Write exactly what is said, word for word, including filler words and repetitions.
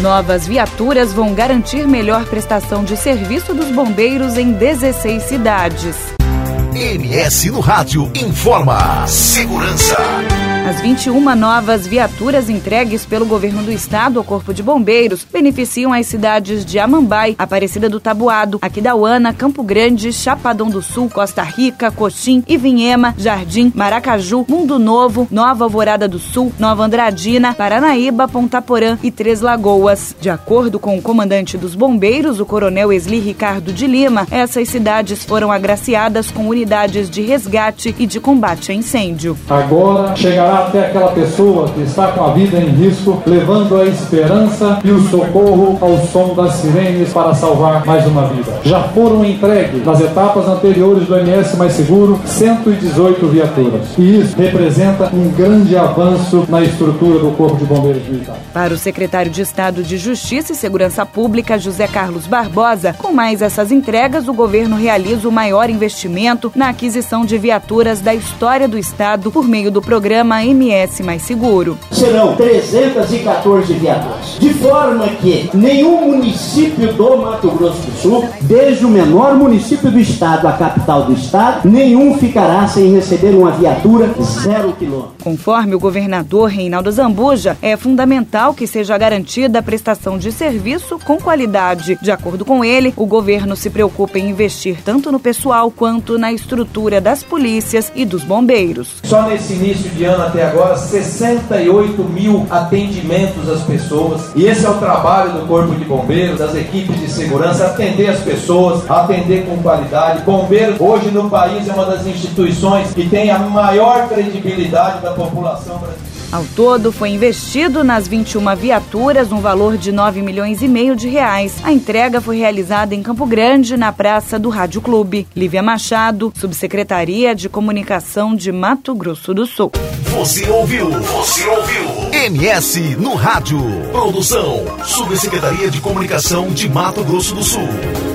Novas viaturas vão garantir melhor prestação de serviço dos bombeiros em dezesseis cidades. M S no Rádio informa segurança. As vinte e uma novas viaturas entregues pelo governo do estado ao Corpo de Bombeiros beneficiam as cidades de Amambai, Aparecida do Taboado, Aquidauana, Campo Grande, Chapadão do Sul, Costa Rica, Coxim, Ivinhema, Jardim, Maracaju, Mundo Novo, Nova Alvorada do Sul, Nova Andradina, Paranaíba, Ponta Porã e Três Lagoas. De acordo com o comandante dos bombeiros, o coronel Esli Ricardo de Lima, essas cidades foram agraciadas com unidades de resgate e de combate a incêndio. Agora chegará até aquela pessoa que está com a vida em risco, levando a esperança e o socorro ao som das sirenes para salvar mais uma vida. Já foram entregues, nas etapas anteriores do M S Mais Seguro, cento e dezoito viaturas. E isso representa um grande avanço na estrutura do Corpo de Bombeiros Militar. Para o secretário de Estado de Justiça e Segurança Pública, José Carlos Barbosa, com mais essas entregas, o governo realiza o maior investimento na aquisição de viaturas da história do estado por meio do programa M S Mais Seguro. Serão trezentas e quatorze viaturas, de forma que nenhum município do Mato Grosso do Sul, desde o menor município do estado à capital do estado, nenhum ficará sem receber uma viatura zero quilômetro. Conforme o governador Reinaldo Zambuja, é fundamental que seja garantida a prestação de serviço com qualidade. De acordo com ele, o governo se preocupa em investir tanto no pessoal quanto na estrutura das polícias e dos bombeiros. Só nesse início de ano até agora, sessenta e oito mil atendimentos às pessoas. E esse é o trabalho do Corpo de Bombeiros, das equipes de segurança, atender as pessoas, atender com qualidade. Bombeiros, hoje no país, é uma das instituições que tem a maior credibilidade da população brasileira. Ao todo, foi investido nas vinte e uma viaturas um valor de nove milhões e meio de reais. A entrega foi realizada em Campo Grande, na Praça do Rádio Clube. Lívia Machado, Subsecretaria de Comunicação de Mato Grosso do Sul. Você ouviu? Você ouviu? M S no Rádio. Produção, Subsecretaria de Comunicação de Mato Grosso do Sul.